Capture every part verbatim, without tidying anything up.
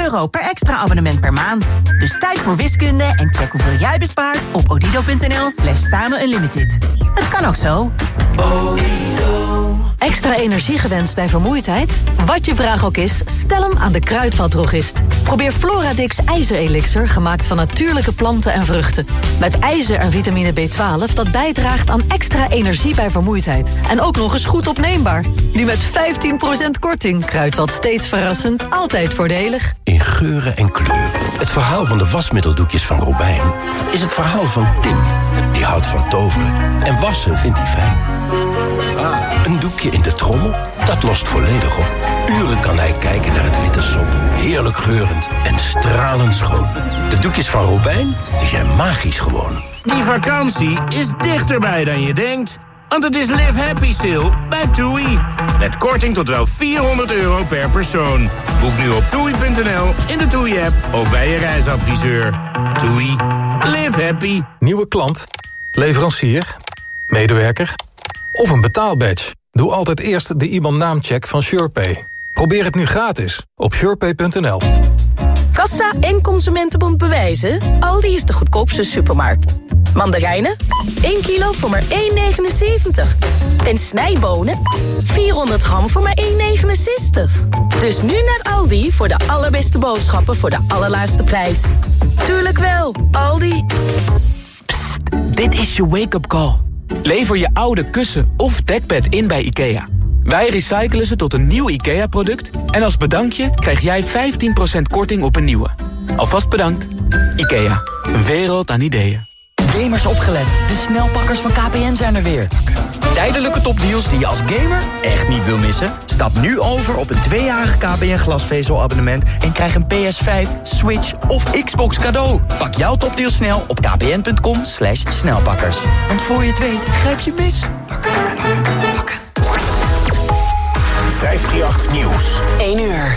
euro per extra abonnement per maand. Dus tijd voor wiskunde en check hoeveel jij bespaart op odido.nl slash samen unlimited. Het kan ook zo. Extra energie gewenst bij vermoeidheid? Wat je vraag ook is, stel hem aan de kruidvatdrogist. Probeer Floradix ijzerelixer, gemaakt van natuurlijke planten en vruchten. Met ijzer en vitamine B twaalf dat bijdraagt aan extra energie bij vermoeidheid. En ook nog eens goed opneembaar. Nu met vijftien procent korting. Kruidvat steeds verrassend, altijd voordelig. In geuren en kleuren. Het verhaal van de wasmiddeldoekjes van Robijn is het verhaal van Tim. Die houdt van toveren. En wassen vindt hij fijn. Een doekje in de trommel, dat lost volledig op. Uren kan hij kijken naar het witte sop. Heerlijk geurend en stralend schoon. De doekjes van Robijn, die zijn magisch gewoon. Die vakantie is dichterbij dan je denkt. Want het is Live Happy Sale bij TUI. Met korting tot wel vierhonderd euro per persoon. Boek nu op toei punt n l, in de TUI-app of bij je reisadviseur. TUI. Live happy. Nieuwe klant, leverancier, medewerker of een betaalbadge. Doe altijd eerst de I B A N-naamcheck van SurePay. Probeer het nu gratis op surepay punt n l. Kassa en Consumentenbond bewijzen. Aldi is de goedkoopste supermarkt. Mandarijnen, één kilo voor maar één negenenzeventig. En snijbonen, vierhonderd gram voor maar één negenenzestig. Dus nu naar Aldi voor de allerbeste boodschappen voor de allerlaagste prijs. Tuurlijk wel, Aldi. Psst, dit is je wake-up call. Lever je oude kussen of dekbed in bij IKEA. Wij recyclen ze tot een nieuw IKEA-product... en als bedankje krijg jij vijftien procent korting op een nieuwe. Alvast bedankt. IKEA, een wereld aan ideeën. Gamers opgelet, de snelpakkers van K P N zijn er weer. Tijdelijke topdeals die je als gamer echt niet wil missen? Stap nu over op een tweejarig K P N glasvezelabonnement... en krijg een P S vijf, Switch of Xbox cadeau. Pak jouw topdeal snel op kpn punt com slash snelpakkers. Want voor je het weet, grijp je mis. Pakken, pakken, pakken. vijfhonderdachttien Nieuws. één uur.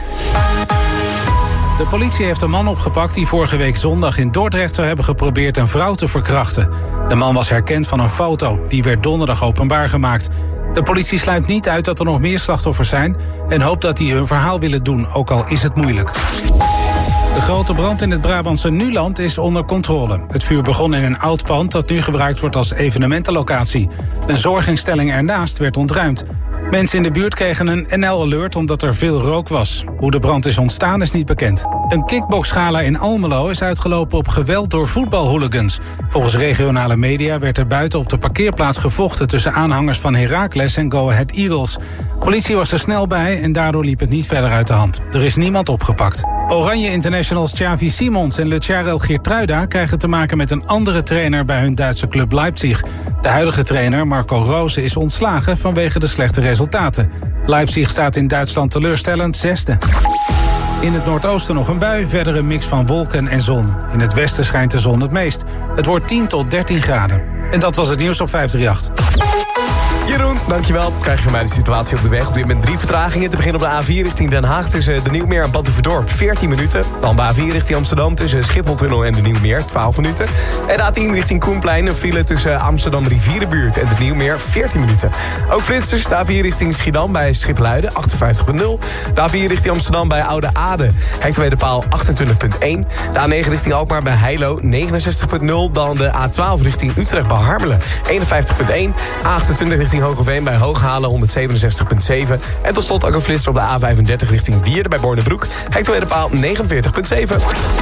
De politie heeft een man opgepakt die vorige week zondag in Dordrecht zou hebben geprobeerd een vrouw te verkrachten. De man was herkend van een foto, die werd donderdag openbaar gemaakt. De politie sluit niet uit dat er nog meer slachtoffers zijn en hoopt dat die hun verhaal willen doen, ook al is het moeilijk. De grote brand in het Brabantse Nuland is onder controle. Het vuur begon in een oud pand dat nu gebruikt wordt als evenementenlocatie. Een zorginstelling ernaast werd ontruimd. Mensen in de buurt kregen een N L-alert omdat er veel rook was. Hoe de brand is ontstaan is niet bekend. Een kickboxgala in Almelo is uitgelopen op geweld door voetbalhooligans. Volgens regionale media werd er buiten op de parkeerplaats gevochten tussen aanhangers van Heracles en Go Ahead Eagles. Politie was er snel bij en daardoor liep het niet verder uit de hand. Er is niemand opgepakt. Oranje internationals Xavi Simons en Lucharel Geertruida krijgen te maken met een andere trainer bij hun Duitse club Leipzig. De huidige trainer, Marco Rose, is ontslagen vanwege de slechte resultaten. Leipzig staat in Duitsland teleurstellend zesde. In het noordoosten nog een bui, verder een mix van wolken en zon. In het westen schijnt de zon het meest. Het wordt tien tot dertien graden. En dat was het nieuws op vijfhonderdachttien. Jeroen, dankjewel. Krijg je van mij de situatie op de weg. Op dit moment drie vertragingen. Te beginnen op de A vier richting Den Haag tussen de Nieuwmeer en Batuverdorp veertien minuten. Dan de A vier richting Amsterdam tussen Schipholtunnel en de Nieuwmeer twaalf minuten. En de A tien richting Koenplein een file tussen Amsterdam Rivierenbuurt en de Nieuwmeer veertien minuten. Ook flitsers, de A vier richting Schiedam bij Schipluiden achtenvijftig komma nul. De A vier richting Amsterdam bij Oude Aarde, hectometerpaal achtentwintig komma één. De A negen richting Alkmaar bij Heilo negenenzestig komma nul. Dan de A twaalf richting Utrecht bij Harmelen eenenvijftig komma één. A achtentwintig richting Hogeveen bij Hooghalen honderdzevenenzestig komma zeven. En tot slot ook een flitser op de A vijfendertig richting Wierden bij Bornebroek. Hectometerpaal negenenveertig komma zeven.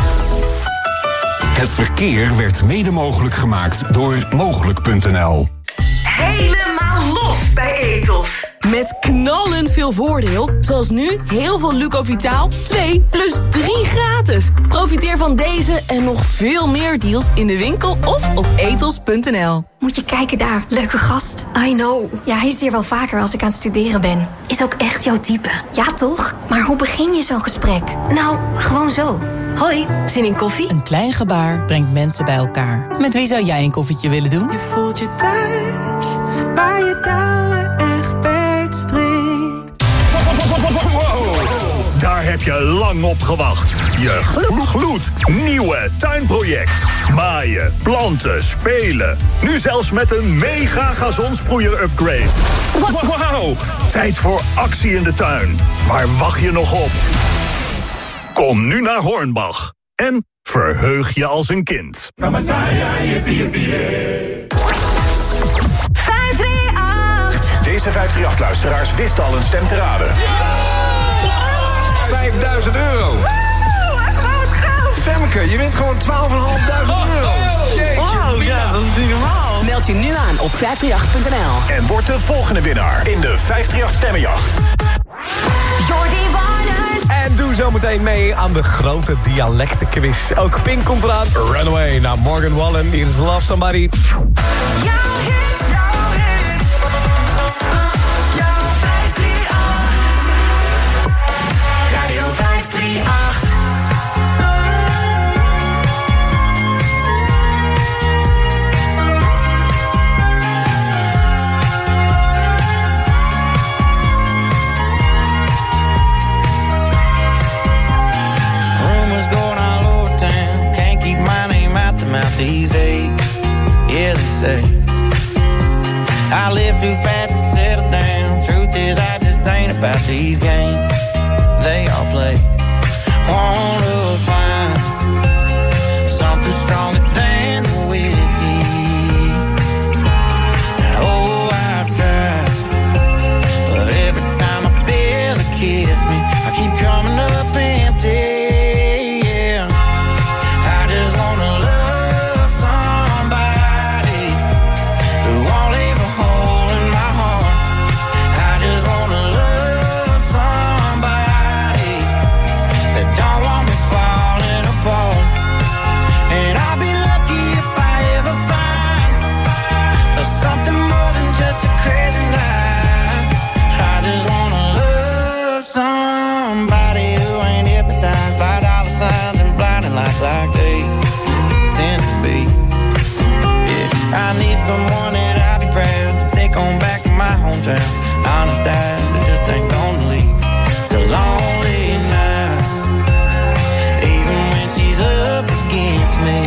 Het verkeer werd mede mogelijk gemaakt door mogelijk punt n l. Helemaal los bij Ethos. Met knallend veel voordeel. Zoals nu heel veel Lucovitaal twee plus drie gratis. Profiteer van deze en nog veel meer deals in de winkel of op ethos punt n l. Moet je kijken daar, leuke gast. I know. Ja, hij is hier wel vaker als ik aan het studeren ben. Is ook echt jouw type. Ja, toch? Maar hoe begin je zo'n gesprek? Nou, gewoon zo. Hoi, zin in koffie? Een klein gebaar brengt mensen bij elkaar. Met wie zou jij een koffietje willen doen? Je voelt je thuis, waar je touwen echt beetstrikt. Wow, daar heb je lang op gewacht. Je glo- gloednieuwe tuinproject. Maaien, planten, spelen. Nu zelfs met een mega gazonsproeier-upgrade. Wauw, tijd voor actie in de tuin. Waar wacht je nog op? Kom nu naar Hornbach en verheug je als een kind. vijf drie acht. Deze vijf drie acht-luisteraars wisten al een stem te raden. vijfduizend euro. Femke, je wint gewoon twaalfduizend vijfhonderd euro. Wow, ja, dat is niet normaal. Meld je nu aan op vijf drie acht punt n l. En word de volgende winnaar in de vijf drie acht Stemmenjacht. Jordi Warners. En doe zometeen mee aan de grote dialectenquiz. Ook Pink komt eraan. Runaway naar Morgan Wallen. Hier is Love Somebody. Jouw hit, jouw hit. Jouw vijf drie acht. Radio vijf drie acht. Out these days, yeah, they say I live too fast to settle down. Truth is, I just ain't about these games they all play. Wanna find something stronger than the whiskey. Oh, I've tried, but every time I feel it kiss me, I keep coming up empty. Like they tend to be. Yeah, I need someone that I'll be proud to take on back to my hometown. Honest eyes that just ain't gonna leave. It's a lonely night, even when she's up against me.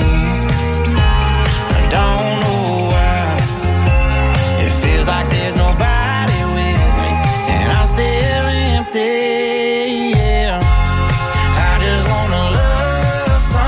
I don't know why it feels like there's nobody with me, and I'm still empty. Yeah, I just wanna love.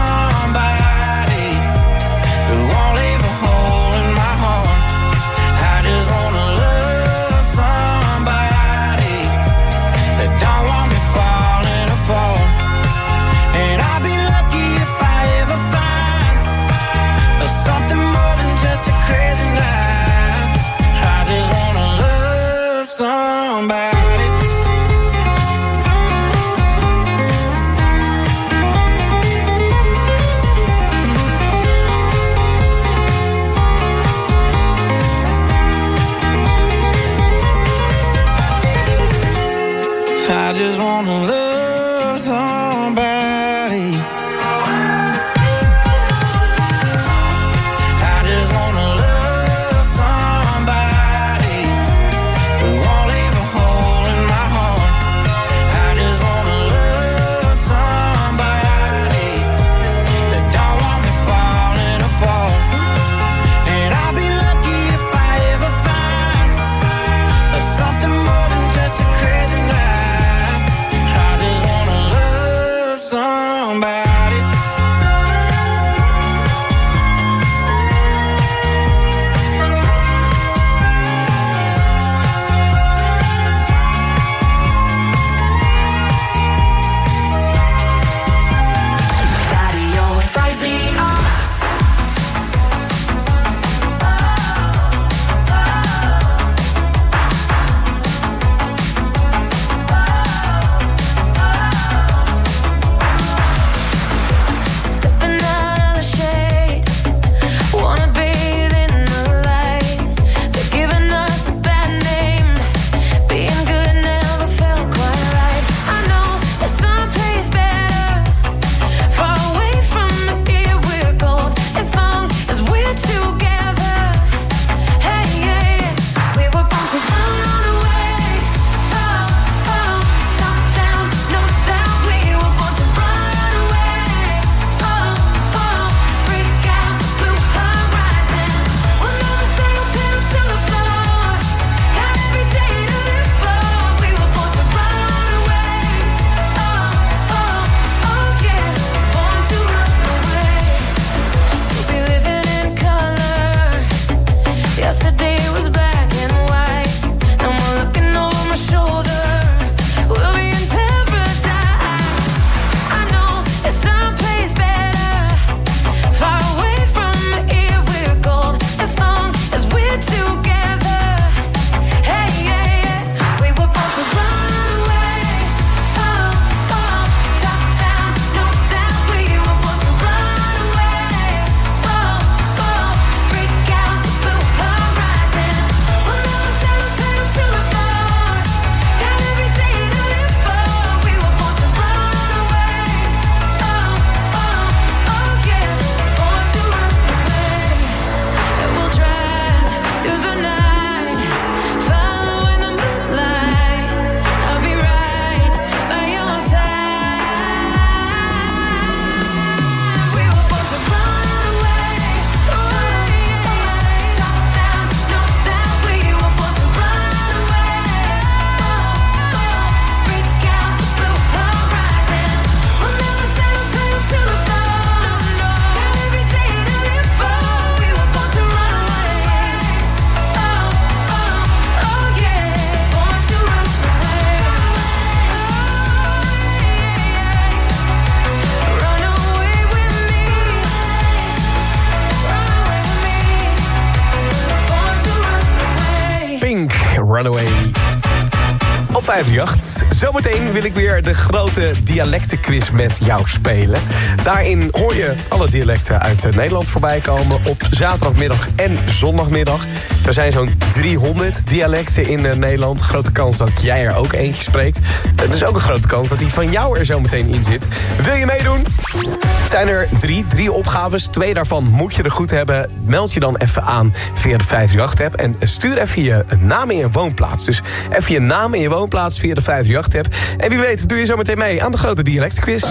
Runaway. Op vijf drie acht. Zometeen wil ik weer de grote dialectenquiz met jou spelen. Daarin hoor je alle dialecten uit Nederland voorbij komen op zaterdagmiddag en zondagmiddag. Er zijn zo'n driehonderd dialecten in Nederland. Grote kans dat jij er ook eentje spreekt. Het is ook een grote kans dat die van jou er zometeen in zit. Wil je meedoen? Het zijn er drie, drie opgaves. Twee daarvan moet je er goed hebben. Meld je dan even aan via de vijf drie acht app. En stuur even je naam en je woonplaats. Dus even je naam en je woonplaats via de vijf drie acht app. En wie weet doe je zo meteen mee aan de grote dialectenquiz.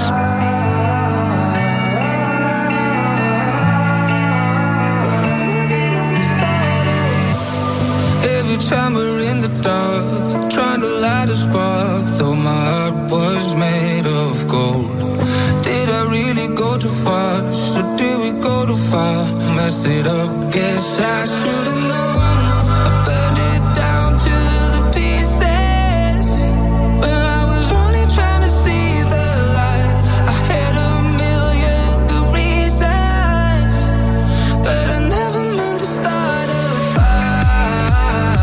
Every time we're in the dark, trying to light a spark, though my heart was made of gold. Did I really go too fast, or did we go too far? Messed it up, guess I should've known. I burned it down to the pieces, when I was only trying to see the light. I had a million good reasons, but I never meant to start a fire.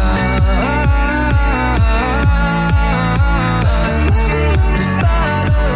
But I never meant to start a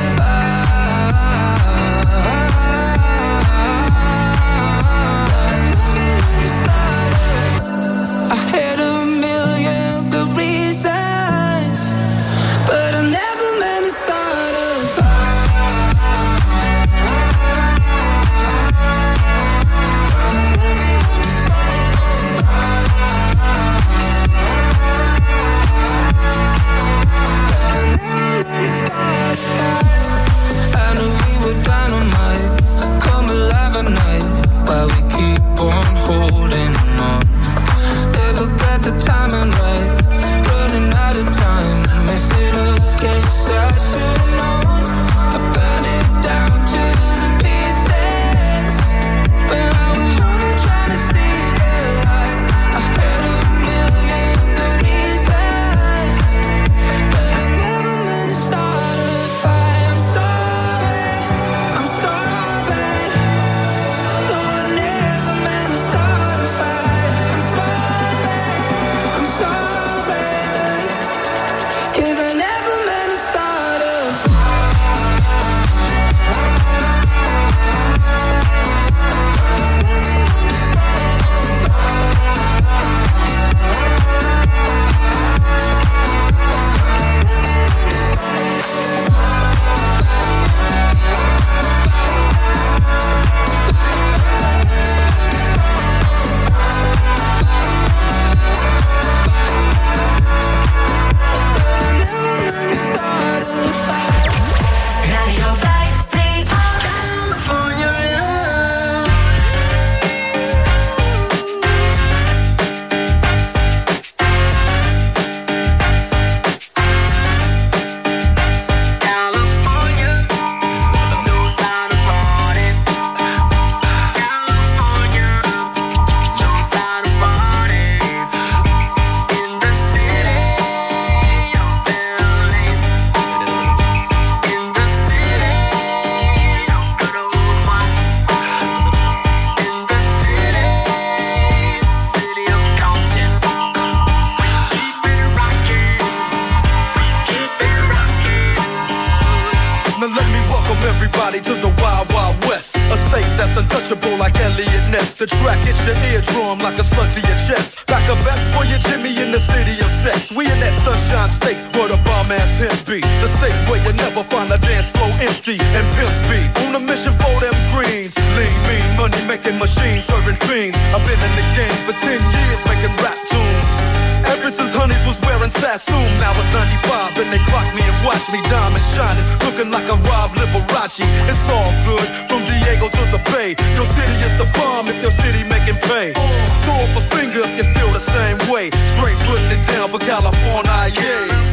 untouchable like Elliot Ness. The track hits your eardrum like a slug to your chest. Back a vest for your Jimmy in the city of sex. We in that sunshine state where the bomb ass him be. The state where you never find a dance floor empty and pimp speed. On a mission for them greens. Lean, mean, money making machines serving fiends. I've been in the game for ten years making rap tunes. Ever since Honeys was wearing Sassoon, now it's ninety-five and they clock me and watch me diamond shining, looking like I'm Rob Liberace. It's all good from Diego to the Bay. Your city is the bomb if your city making pay. Throw up a finger if you feel the same way. Straight putting it down for California, yeah.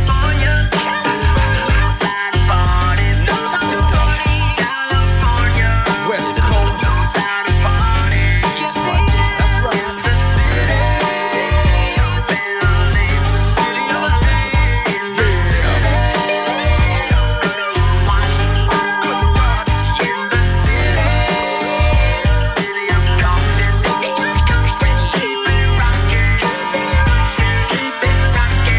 West Coast. Keep it rockin'.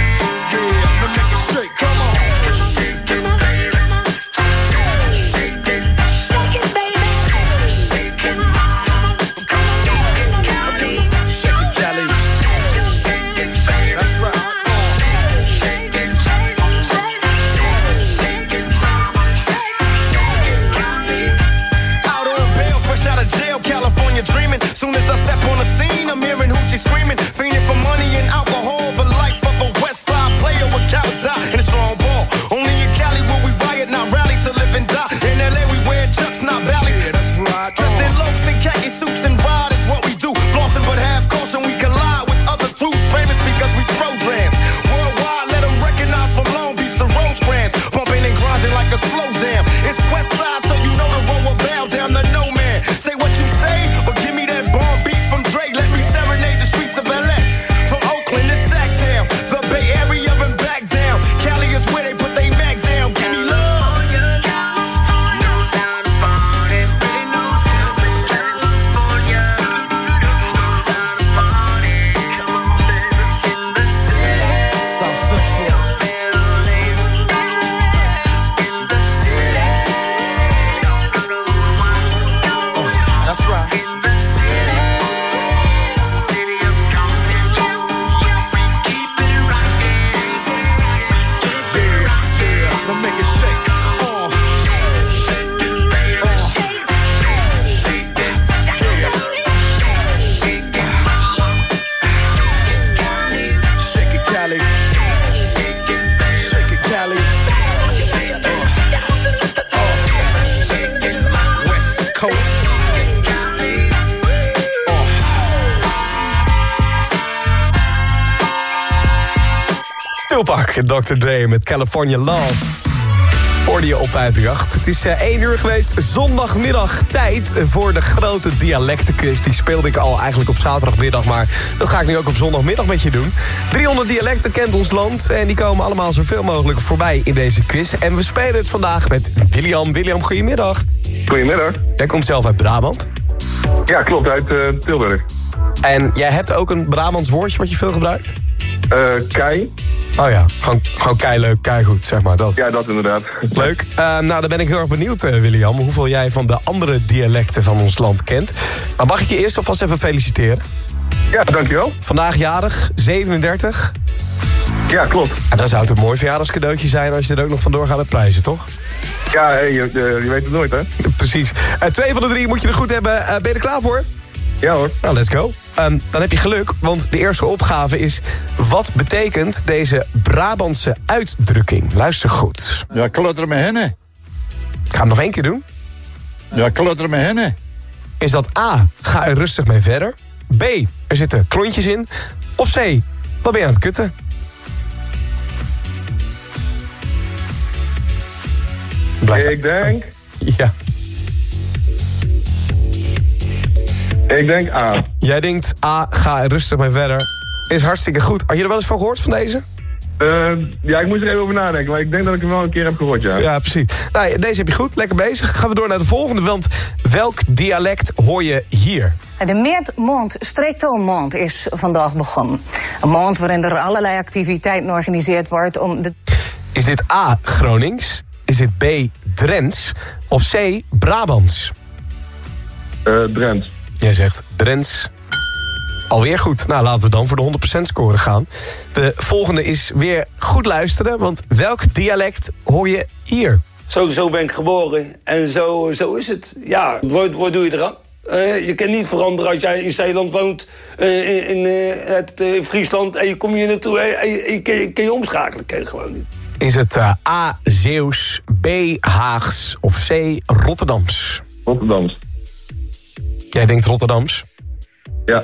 Tupac en dokter Dre met California Love. Hoorde je op vijf drie acht. Het is uh, één uur geweest, zondagmiddag tijd voor de grote dialectenquiz. Die speelde ik al eigenlijk op zaterdagmiddag, maar dat ga ik nu ook op zondagmiddag met je doen. driehonderd dialecten kent ons land en die komen allemaal zoveel mogelijk voorbij in deze quiz. En we spelen het vandaag met William. William, goedemiddag. Goedemiddag. Jij komt zelf uit Brabant. Ja, klopt, uit uh, Tilburg. En jij hebt ook een Brabants woordje wat je veel gebruikt? Uh, kei. Oh ja, gewoon, gewoon kei leuk, kei goed, zeg maar. Dat. Ja, dat inderdaad. Leuk. Uh, nou, dan ben ik heel erg benieuwd, uh, William, hoeveel jij van de andere dialecten van ons land kent. Maar mag ik je eerst alvast even feliciteren? Ja, dankjewel. Vandaag jarig, zevenendertig. Ja, klopt. En dan zou het een mooi verjaardagscadeautje zijn als je er ook nog vandoor gaat met prijzen, toch? Ja, hey, je, je weet het nooit, hè? Precies. Uh, twee van de drie moet je er goed hebben. Uh, ben je er klaar voor? Ja hoor. Nou, let's go. Um, dan heb je geluk, want de eerste opgave is... wat betekent deze Brabantse uitdrukking? Luister goed. Ja, kletter met hennen. Ik ga hem nog één keer doen. Ja, kletter met hennen. Is dat A, ga er rustig mee verder? B, er zitten klontjes in? Of C, wat ben je aan het kutten? Blijf ik denk... Ja. Ik denk A. Jij denkt A, ga er rustig mee verder. Is hartstikke goed. Had je er wel eens van gehoord van deze? Uh, ja, ik moet er even over nadenken, maar ik denk dat ik hem wel een keer heb gehoord, ja. Ja, precies. Nou, deze heb je goed, lekker bezig. Gaan we door naar de volgende, want welk dialect hoor je hier? De Meertmond Streektoonmond is vandaag begonnen. Een maand waarin er allerlei activiteiten georganiseerd wordt om de... Is dit A, Gronings? Is dit B, Drents? Of C, Brabants? Uh, Drents. Jij zegt Drents. Alweer goed. Nou, laten we dan voor de honderd procent score gaan. De volgende is weer goed luisteren, want welk dialect hoor je hier? Zo, zo ben ik geboren en zo, zo is het. Ja, wat, wat doe je eraan? Uh, je kan niet veranderen als jij in Zeeland woont, uh, in, in uh, het, uh, Friesland... en je komt hier naartoe en je, je, je, kan je omschakelen. Kan je gewoon niet. Is het uh, A, Zeeuws, B, Haags of C, Rotterdams? Rotterdams. Jij denkt Rotterdams? Ja.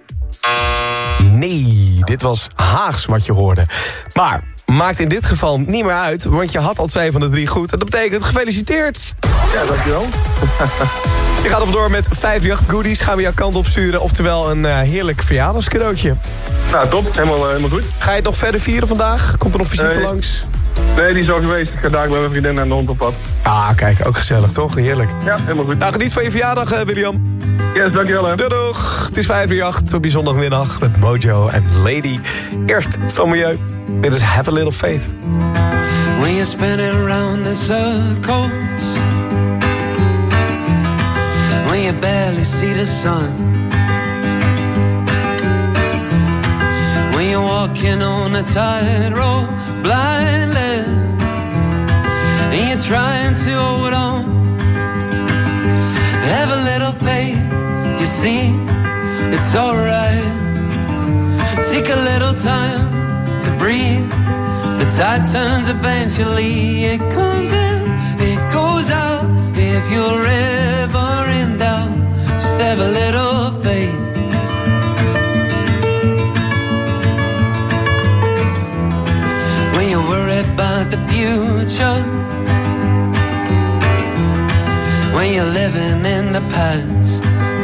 Nee, dit was Haags wat je hoorde. Maar maakt in dit geval niet meer uit, want je had al twee van de drie goed. En dat betekent gefeliciteerd. Ja, dankjewel. Je gaat er door met vijf jacht goodies. Gaan we jouw kant opsturen. Oftewel een uh, heerlijk verjaardagscadeautje. Nou, top. Helemaal, uh, helemaal goed. Ga je het nog verder vieren vandaag? Komt er nog visite nee. langs? Nee, die is al geweest. Ik ga daar met mijn vriendin en de hond op pad. Ah, kijk. Ook gezellig, toch? Heerlijk. Ja, helemaal goed. Nou, geniet van je verjaardag, uh, William. Yes, dankjewel. Hè. Doei, doeg. Het is vijf uur acht op je zondagmiddag met Mojo en Lady. Eerst San Milieu. Dit is Have a Little Faith. When you're spinning around in circles, when you barely see the sun, when you're walking on a tightrope blindly, and you're trying to hold on. Have a little faith, you see, it's alright. Take a little time to breathe. The tide turns eventually. It comes in, it goes out. If you're ever in doubt, just have a little faith. When you're worried about the future, when you're living in the past,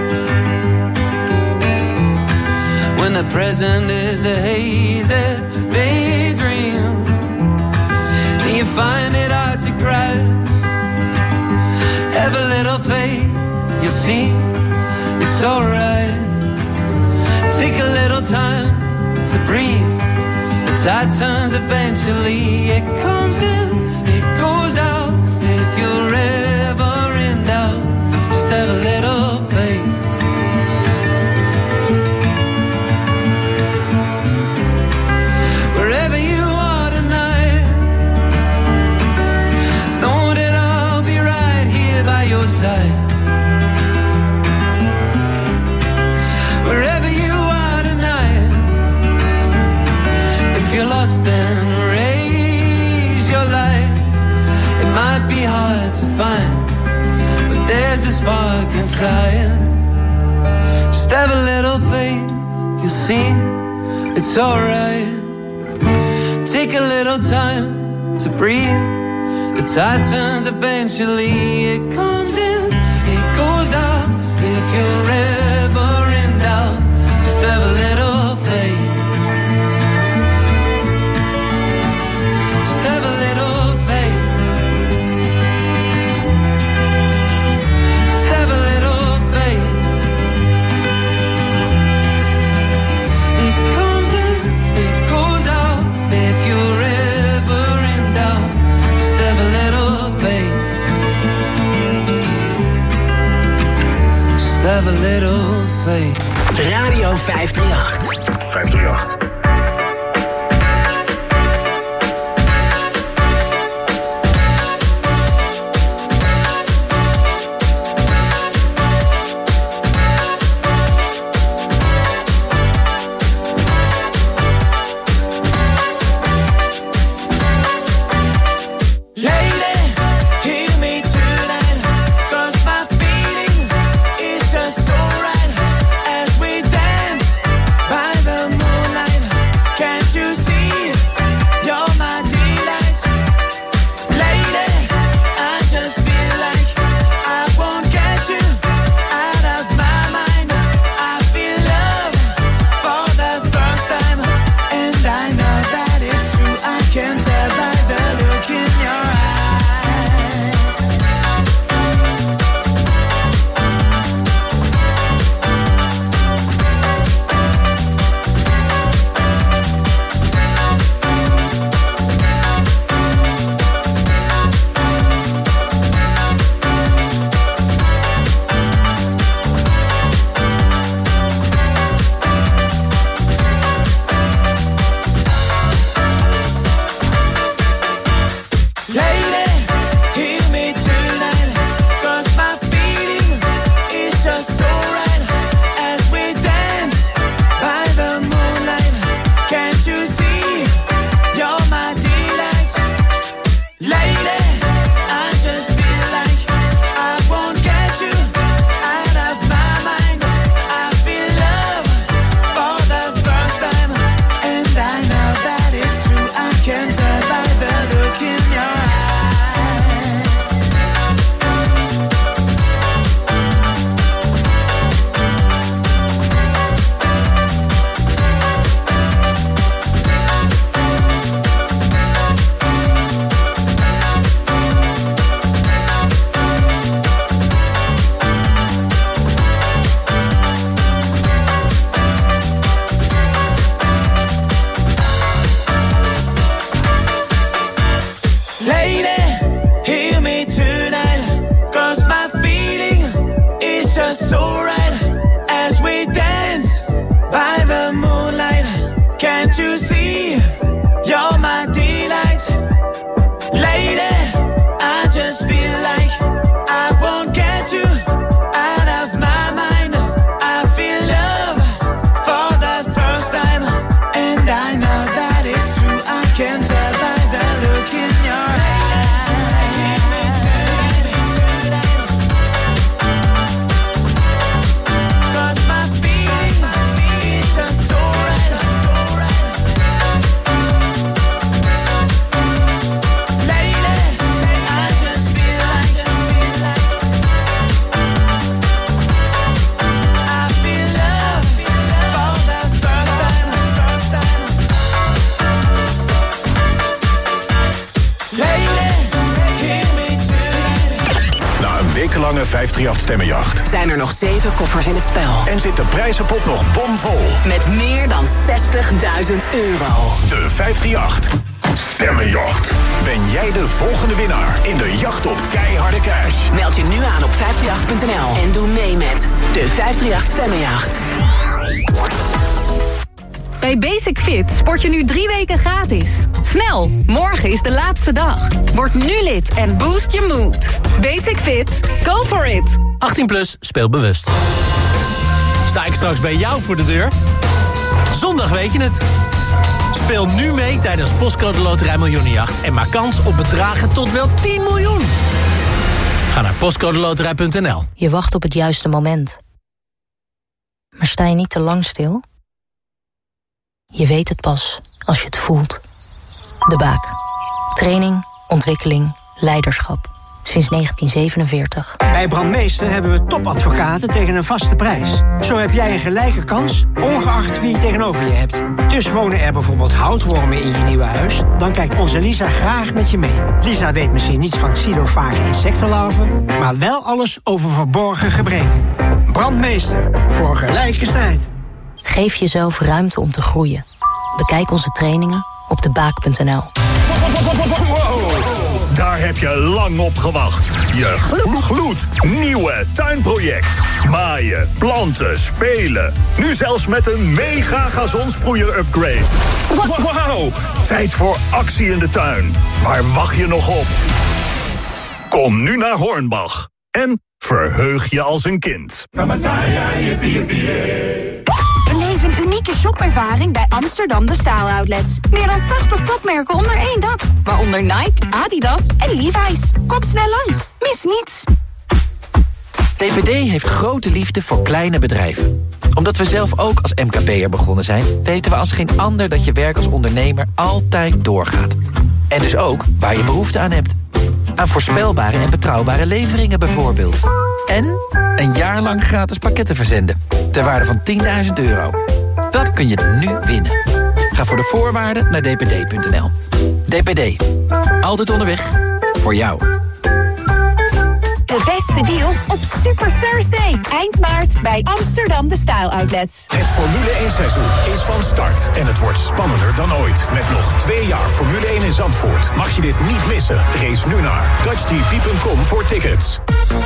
when the present is a hazy daydream, and you find it hard to grasp, have a little faith, you'll see, it's alright. Take a little time to breathe. The tide turns eventually. It comes in, it goes out. If you're ever in doubt, just have a little faith. Wherever you are tonight, know that I'll be right here by your side. Wherever you are tonight, if you're lost, then raise your light. It might be hard to find, but there's a spark inside. Just have a little faith, you'll see, it's alright. take a little time to breathe. The tide turns eventually. It comes in, it goes out. If you're ever in doubt, just have a little faith. Just have a little faith. Just have a little faith. It comes in, it goes out. If you're ever in doubt, just have a little faith. Just have a little faith. Radio vijf drie acht. vijf drie acht. vijf drie acht Stemmenjacht. Zijn er nog zeven koffers in het spel. En zit de prijzenpot nog bomvol. Met meer dan zestigduizend euro. De vijf drie acht Stemmenjacht. Ben jij de volgende winnaar in de jacht op keiharde cash? Meld je nu aan op vijf drie acht punt n l en doe mee met de vijf drie acht Stemmenjacht. Bij Basic Fit sport je nu drie weken gratis. Snel, morgen is de laatste dag. Word nu lid en boost je mood. Basic Fit, go for it. achttien plus, speel bewust. Sta ik straks bij jou voor de deur? Zondag weet je het. Speel nu mee tijdens Postcode Loterij Miljoenenjacht en maak kans op bedragen tot wel tien miljoen. Ga naar postcodeloterij punt n l. Je wacht op het juiste moment. Maar sta je niet te lang stil? Je weet het pas als je het voelt. De Baak. Training, ontwikkeling, leiderschap. Sinds negentien zevenenveertig. Bij Brandmeester hebben we topadvocaten tegen een vaste prijs. Zo heb jij een gelijke kans, ongeacht wie je tegenover je hebt. Dus wonen er bijvoorbeeld houtwormen in je nieuwe huis? Dan kijkt onze Lisa graag met je mee. Lisa weet misschien niets van xylofage insectenlarven, maar wel alles over verborgen gebreken. Brandmeester, voor een gelijke strijd. Geef jezelf ruimte om te groeien. Bekijk onze trainingen op de baak punt n l. Daar heb je lang op gewacht. Je glo- gloed nieuwe tuinproject. Maaien, planten, spelen. Nu zelfs met een mega gazonsproeier upgrade. Wauw, tijd voor actie in de tuin. Waar wacht je nog op? Kom nu naar Hornbach en verheug je als een kind. Beleef een unieke shopervaring bij Amsterdam De Staal Outlets. Meer dan tachtig topmerken onder één dak. Waaronder Nike, Adidas en Levi's. Kom snel langs, mis niets. T P D heeft grote liefde voor kleine bedrijven. Omdat we zelf ook als M K B'er begonnen zijn, weten we als geen ander dat je werk als ondernemer altijd doorgaat. En dus ook waar je behoefte aan hebt. Aan voorspelbare en betrouwbare leveringen bijvoorbeeld. En een jaar lang gratis pakketten verzenden. Ter waarde van tienduizend euro. Dat kun je nu winnen. Ga voor de voorwaarden naar d p d punt n l. D P D. Altijd onderweg. Voor jou. De beste deals op Super Thursday. Eind maart bij Amsterdam De Style Outlets. Het Formule één seizoen is van start. En het wordt spannender dan ooit. Met nog twee jaar Formule één in Zandvoort. Mag je dit niet missen? Race nu naar dutch t p punt com voor tickets.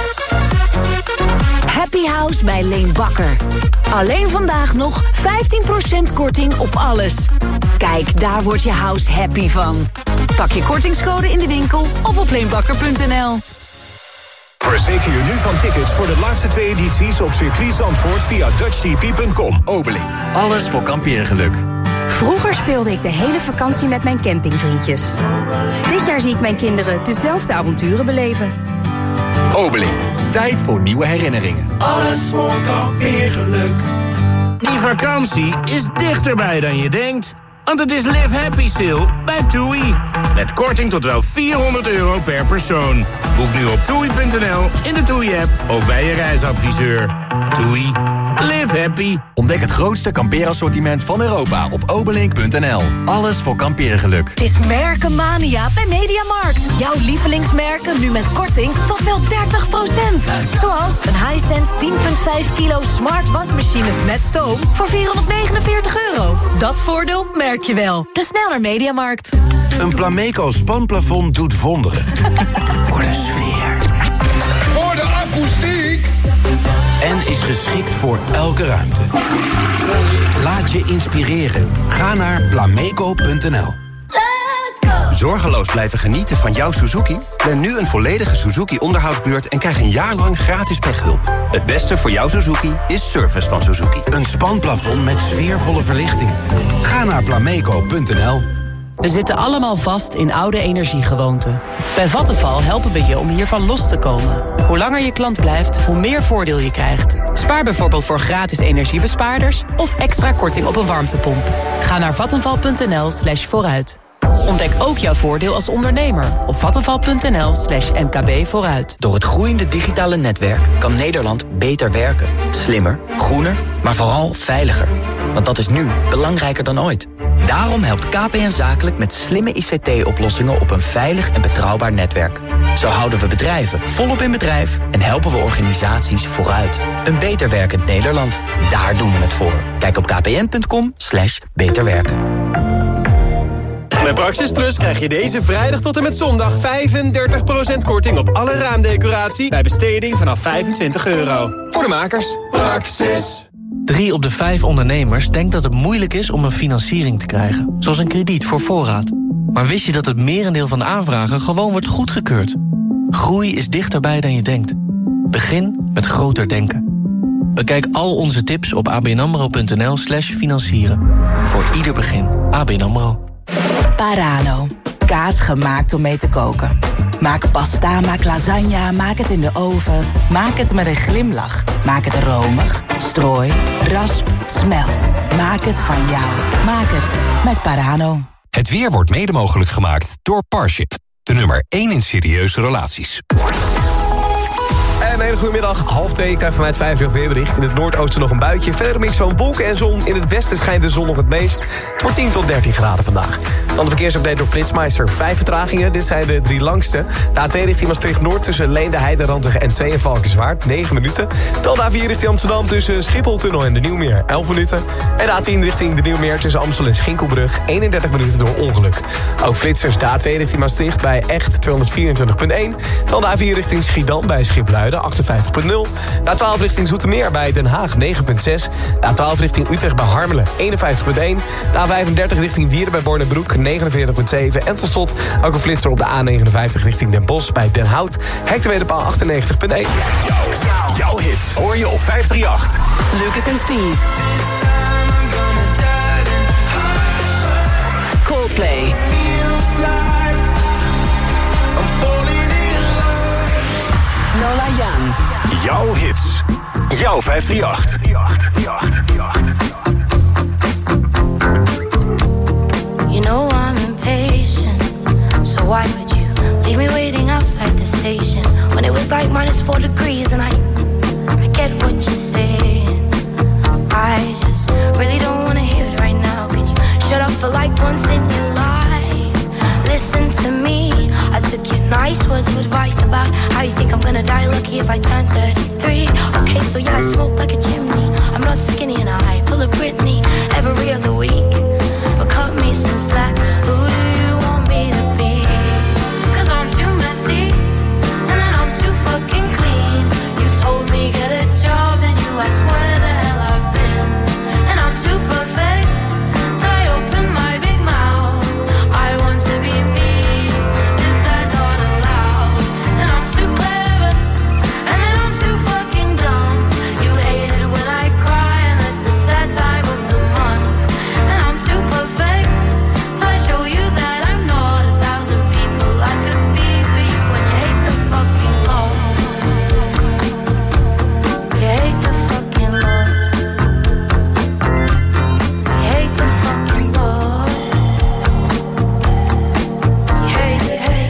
Happy House bij Leen Bakker. Alleen vandaag nog vijftien procent korting op alles. Kijk, daar wordt je house happy van. Pak je kortingscode in de winkel of op leenbakker punt n l. Verzeker je nu van tickets voor de laatste twee edities op circuit Zandvoort via dutch t p punt com. Obeling. Alles voor kampeergeluk. Vroeger speelde ik de hele vakantie met mijn campingvriendjes. Dit jaar zie ik mijn kinderen dezelfde avonturen beleven. Obeling. Tijd voor nieuwe herinneringen. Alles voor kampeergeluk. Die vakantie is dichterbij dan je denkt. Want het is Live Happy Sale bij TUI. Met korting tot wel vierhonderd euro per persoon. Boek nu op toei punt n l, in de TUI-app of bij je reisadviseur. TUI. Live happy. Ontdek het grootste kampeerassortiment van Europa op obelink punt n l. Alles voor kampeergeluk. Het is Merkenmania bij Mediamarkt. Jouw lievelingsmerken nu met korting tot wel dertig procent. Zoals een Hisense tien komma vijf kilo smart wasmachine met stoom voor vierhonderdnegenenveertig euro. Dat voordeel merk je wel. Dus snel naar Mediamarkt. Een Plameco spanplafond doet wonderen. Voor de sfeer. Voor de akoestiek. En is geschikt voor elke ruimte. Laat je inspireren. Ga naar plameco punt n l. Zorgeloos blijven genieten van jouw Suzuki? Plan nu een volledige Suzuki-onderhoudsbeurt en krijg een jaar lang gratis pechhulp. Het beste voor jouw Suzuki is service van Suzuki. Een spanplafond met sfeervolle verlichting. Ga naar plameco punt n l. We zitten allemaal vast in oude energiegewoonten. Bij Vattenfall helpen we je om hiervan los te komen. Hoe langer je klant blijft, hoe meer voordeel je krijgt. Spaar bijvoorbeeld voor gratis energiebespaarders of extra korting op een warmtepomp. Ga naar vattenfall punt n l slash vooruit. Ontdek ook jouw voordeel als ondernemer op vattenfall punt n l slash m k b vooruit. Door het groeiende digitale netwerk kan Nederland beter werken. Slimmer, groener, maar vooral veiliger. Want dat is nu belangrijker dan ooit. Daarom helpt K P N Zakelijk met slimme I C T-oplossingen op een veilig en betrouwbaar netwerk. Zo houden we bedrijven volop in bedrijf en helpen we organisaties vooruit. Een beter werkend Nederland, daar doen we het voor. Kijk op kpn punt com slash beter werken. Bij Praxis Plus krijg je deze vrijdag tot en met zondag vijfendertig procent korting op alle raamdecoratie bij besteding vanaf vijfentwintig euro. Voor de makers. Praxis. Drie op de vijf ondernemers denkt dat het moeilijk is om een financiering te krijgen. Zoals een krediet voor voorraad. Maar wist je dat het merendeel van de aanvragen gewoon wordt goedgekeurd? Groei is dichterbij dan je denkt. Begin met groter denken. Bekijk al onze tips op abnamro punt n l slash financieren. Voor ieder begin. A B N AMRO. Parano. Kaas gemaakt om mee te koken. Maak pasta, maak lasagne, maak het in de oven. Maak het met een glimlach. Maak het romig, strooi, rasp, smelt. Maak het van jou. Maak het met Parano. Het weer wordt mede mogelijk gemaakt door Parship. De nummer één in serieuze relaties. En een hele goede middag. Half twee, ik krijg van mij het vijf uur weerbericht. In het noordoosten nog een buitje. Verder een mix van wolken en zon. In het westen schijnt de zon nog het meest. Het wordt tien tot dertien graden vandaag. Dan de verkeersupdate door Flitsmeister. Vijf vertragingen, dit zijn de drie langste. De A twee richting Maastricht-Noord tussen Leende, Heiderandige en Twee en Valkenswaard. negen minuten. Dan de A vier richting Amsterdam tussen Schipholtunnel en de Nieuwmeer. elf minuten. En de A tien richting de Nieuwmeer tussen Amstel en Schinkelbrug. eenendertig minuten door ongeluk. Ook flitsers de A twee richting Maastricht bij Echt tweehonderdvierentwintig komma één. Dan de A vier richting Schiedam bij Schipluiden achtenvijftig komma nul. De A twaalf richting Zoetermeer bij Den Haag negen komma zes. De A twaalf richting Utrecht bij Harmelen eenenvijftig komma één. De A vijfendertig richting Wieren bij Bornebroek negenenveertig komma zeven. En tot slot ook een flitser op de A negenenvijftig richting Den Bosch bij Den Hout. Hectometerpaal achtennegentig komma één. Jouw, jouw hit hoor je op vijf drie acht. Lucas en Steve. Coldplay. Lola Young. Jouw hits. Jouw vijf drie acht. You know I'm impatient, so why would you leave me waiting outside the station when it was like minus four degrees and I, I get what you're saying. I just really don't want to hear it right now. Can you shut up for like once in your life? Listen to me. I took your nice words of advice about how you think I'm gonna die lucky if I turn thirty-three. Okay, so yeah, I smoke like a chimney. I'm not skinny and I pull a Britney every other week. But cut me some slack. Who do you want me to be? Cause I'm too messy and then I'm too fucking clean. You told me get a job and you asked where the hell I've been. And I'm too perfect till I open my big mouth. I want to be me. Is that not allowed? And I'm too clever and then I'm too fucking dumb. You hate it when I cry unless it's that time of the month. And I'm too perfect till I show you that I'm not a thousand people I could be for you. And you hate the fucking law. You hate the fucking law. You hate the fucking law. You hate it, hate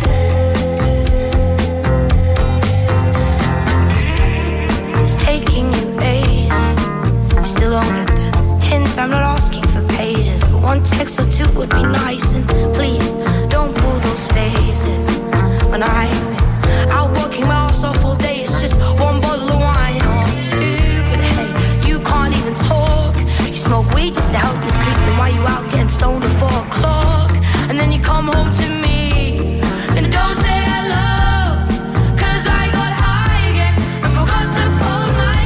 it. It's taking you ages. You still don't get the hint. I'm not asking for pages, but one text or two would be nice. And please don't pull those faces. When I've been out working my ass off all day, it's just one bottle of wine or two. But hey, you can't even talk. You smoke weed just to help you sleep. Then why you out getting stoned at four o'clock? And then you come home to me and don't say hello. Cause I got high again and forgot to fold my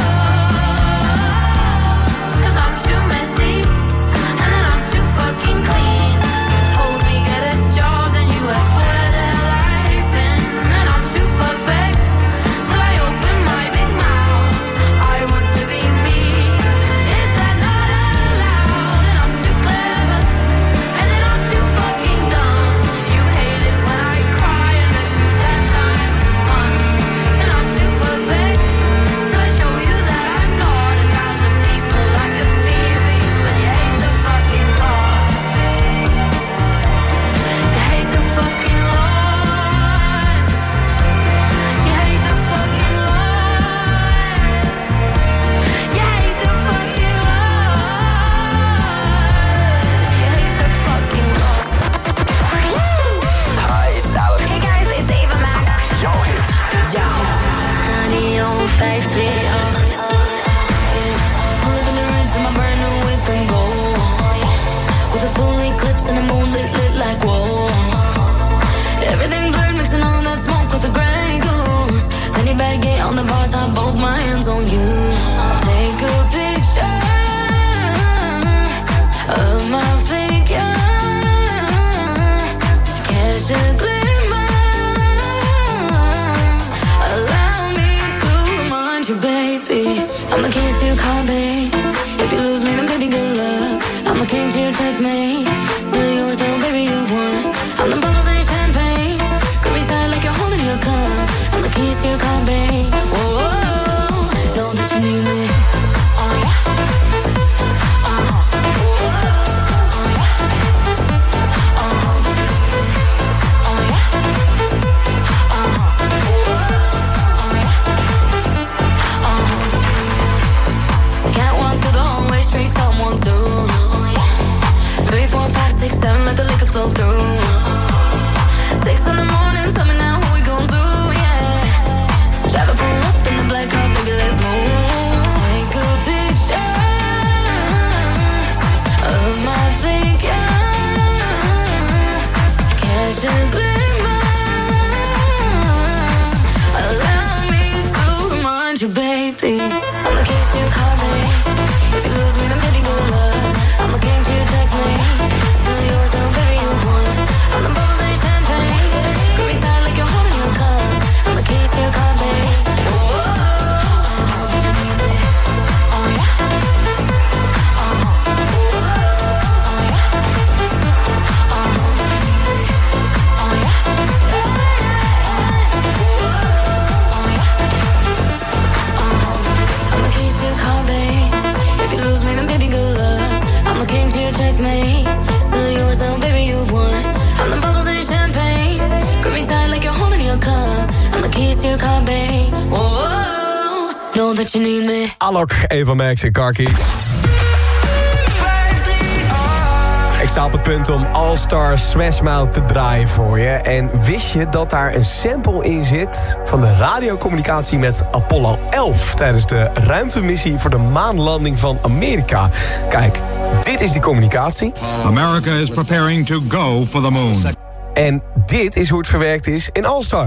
clothes. Cause I'm too messy and then I'm too fucking clean. You told me get a job, then you asked where the hell I've been. And I'm too perfect till I open my big mouth. I want to be me. Is that not allowed? And I'm too clever and then I'm too fucking dumb. You hate it when I cry unless it's that time of the month. And I'm too perfect till I show you that I'm not a thousand people I could be for you. And you hate the fucking law. You hate the fucking law. You hate the fucking law. You hate the fucking law. You hate the fucking law. Hi, it's Alex. Hey guys, it's Ava Max. Jouw hits. Radio vijf drie acht. Pull up in the rinse in my brand new whip and go. With a full eclipse and the moon lit, lit like whoa. Everything blurred, mixing all that smoke with the Grey Goose. Fanny baggy on the bar top, both my hands on you. Take a picture of my figure. Catch a glimmer. Allow me to remind you, baby. I'm the keys to your car, babe. If you lose me, then baby, good luck. I'm the king to your checkmate. Still yours, though, baby, you've won. I'm the bubbles in your champagne. Grip me tight like you're holding your cup. I'm the keys to your car, babe. Whoa, whoa, whoa. Know that you need me. Oh, yeah. Uh-huh. Whoa, oh, yeah. baby. I'm the keys to your car, babe. If you lose me, then baby, good luck. I'm the king to your checkmate. Still yours, though, baby, you won. I'm the bubbles in your champagne. Grip me tight like you're holding your cup. I'm the keys to your car, babe. Whoa. Checkmate, still yours though, baby, you've won. I'm the bubbles in your champagne. Grip me tight like you're holding your cup. I'm the keys to your car, babe. Whoa, know that you need me. Alok, Eva Max en Car Keys. Ik sta op het punt om All Star Smash Mouth te draaien voor je. En wist je dat daar een sample in zit van de radiocommunicatie met Apollo elf... tijdens de ruimtemissie voor de maanlanding van Amerika? Kijk, dit is die communicatie. America is preparing to go for the moon. En dit is hoe het verwerkt is in All Star.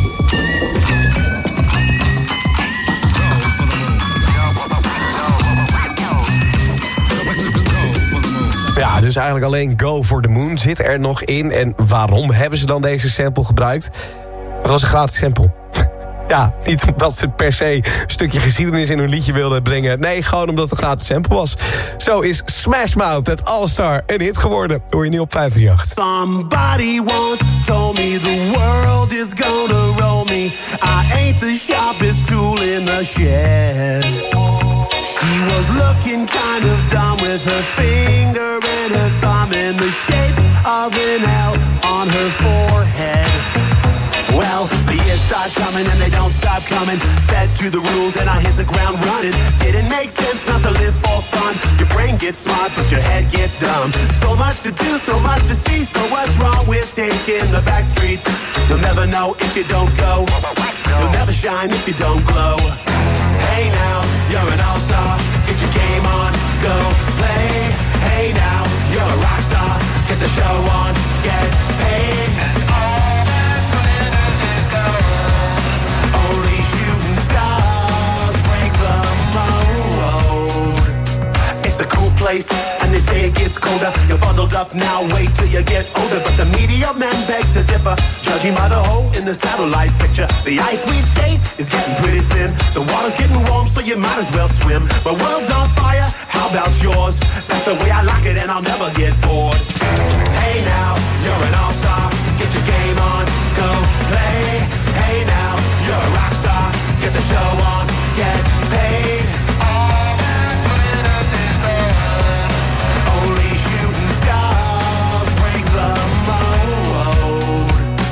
Ja, dus eigenlijk alleen Go for the Moon zit er nog in. En waarom hebben ze dan deze sample gebruikt? Het was een gratis sample. Ja, niet omdat ze per se een stukje geschiedenis in hun liedje wilden brengen. Nee, gewoon omdat het een gratis sample was. Zo is Smash Mouth met All Star een hit geworden. Hoor je nu op vijf drie acht. Somebody once told me the world is gonna roll me. I ain't the sharpest tool in the shed. She was looking kind of dumb with her finger and her thumb in the shape of an L on her forehead. Well, the years start coming and they don't stop coming. Fed to the rules and I hit the ground running. Didn't make sense not to live for fun. Your brain gets smart but your head gets dumb. So much to do, so much to see. So what's wrong with taking the back streets? You'll never know if you don't go. You'll never shine if you don't glow. Hey now, you're an all-star. Get your game on, go play. Hey now, you're a rock star. Get the show on, get paid. And all that glitters is gold. Only shooting stars break the mold. It's a cool place, and they say it gets colder. You're bundled up now, wait till you get older. But the media men beg to differ, judging by the hole in the satellite picture. The ice we skate is getting pretty thin. The water's getting warm, so you might as well swim. My world's on fire, how about yours? That's the way I like it, and I'll never get bored. Hey now, you're an all-star. Get your game on, go play. Hey now, you're a rock star. Get the show on, get paid. All that glitters is gold. Only shooting stars break the mold.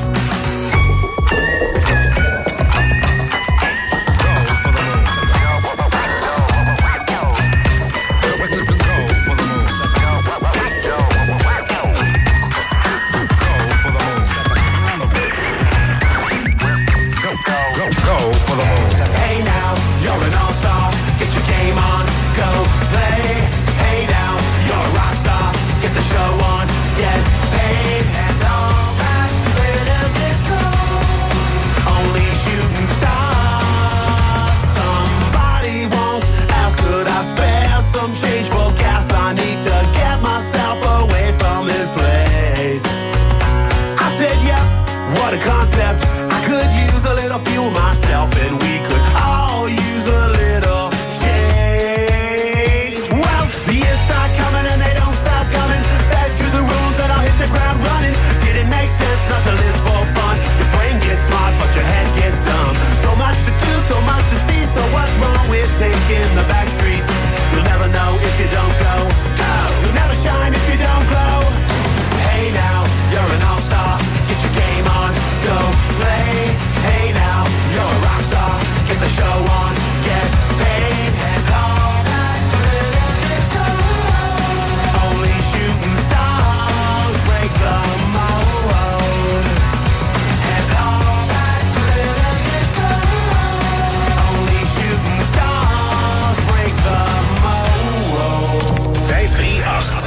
Hey now, you're an all-star. Get your game on, go play. Hey now, you're a rock star. Get the show on, get paid. And all that glitters is gold. Only shooting stars. Somebody once asked, could I spare some change for gas? I need to get myself away from this place. I said, yeah, what a concept. I could use a little fuel myself, and we could all use a little change. Well, the years start coming and they don't stop coming. Back to the rules that I'll hit the ground running. Didn't make sense not to live for fun. Your brain gets smart but your head gets dumb. So much to do, so much to see. So what's wrong with taking the back streets? You'll never know if you don't go. You'll never shine if you don't glow. Hey now, you're an all-star. Get your game on, go play. Hey now, you're a rock star. Get the show on, get paid. And all that glitters is gold. Only shooting stars break the mold. And all that glitters is gold. Only shooting stars break the mold. vijf drie acht.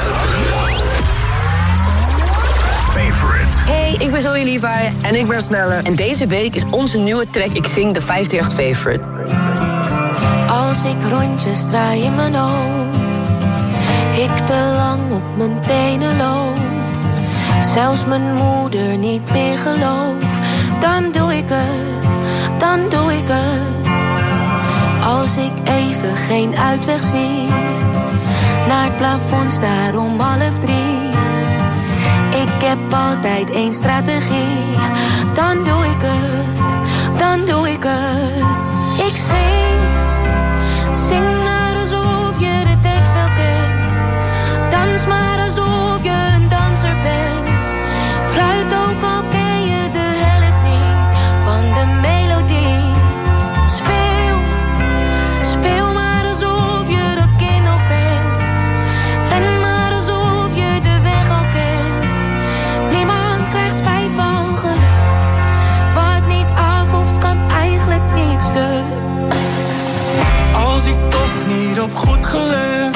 Favorite. Hey, ik ben Zoe Liefbaar. En ik ben Snelle. En deze week is onze nieuwe track Ik Zing de vijf drie acht Favorite. Als ik rondjes draai in mijn hoofd, ik te lang op mijn tenen loop, zelfs mijn moeder niet meer gelooft, dan doe ik het, dan doe ik het. Als ik even geen uitweg zie, naar het plafond staar om half drie, ik heb altijd één strategie, dan doe ik het, dan doe ik het. Ik zing, zing maar alsof je de tekst wel kent, dans maar alsof je een danser bent, fluit ook al ken je de helft niet van de melodie. Speel, speel maar alsof je dat kind nog bent, ren maar alsof je de weg al kent. Niemand krijgt spijt van geluk, wat niet afhoeft kan eigenlijk niet stuk. Als ik toch niet op goed geluk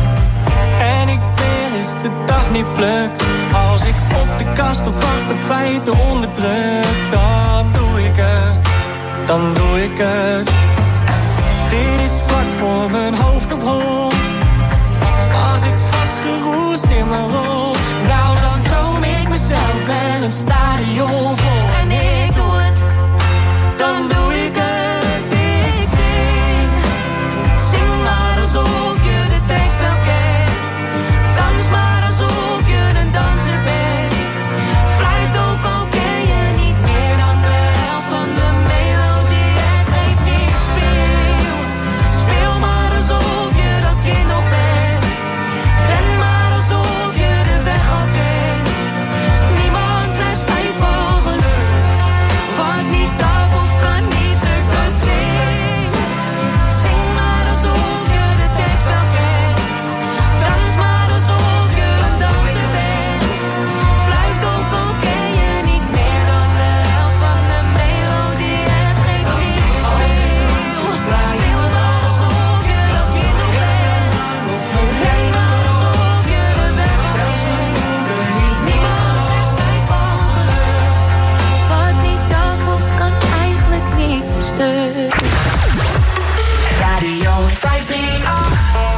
en ik weer eens de dag niet pluk, als ik op de kast of achter feiten onderdruk, dan doe ik het, dan doe ik het. Dit is vlak voor mijn hoofd op hol, als ik vastgeroest in mijn rol, nou dan droom ik mezelf wel een stadion vol. En ik doe het, dan doe ik het. Ik zing, zing maar alsof je de tekst wel kent, dans maar alsof je een danser bent, fluit ook al ken je niet meer dan de helft van de melodie. Het geeft niet, speel, speel maar alsof je dat kind nog bent, ren maar alsof je de weg al kent. Niemand krijgt spijt van geluk, wat niet af of kan niet stuk. Dus zing, zing maar alsof je de tekst wel kent, dans maar alsof je een danser bent, fluit ook al ken je niet meer dan de helft van de melodie. Het geeft niet, speel, speel maar alsof je dat kind nog bent, ren maar alsof je de weg al kent. Niemand krijgt spijt van geluk, wat niet af hoeft kan eigenlijk niet stuk. Radio vijf drie acht.